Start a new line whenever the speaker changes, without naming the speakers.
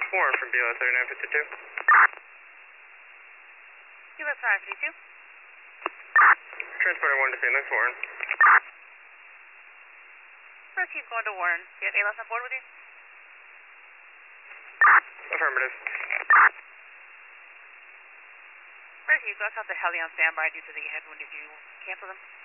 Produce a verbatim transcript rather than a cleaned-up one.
Warren from B L S thirty-nine fifty-two.
B L S thirty-nine fifty-two.
Transporter one to Phoenix, Warren.
First keep going to Warren. Do you have A L S on board with you?
Affirmative.
First keep, let's have the heli on standby due to the headwind. Did you cancel them?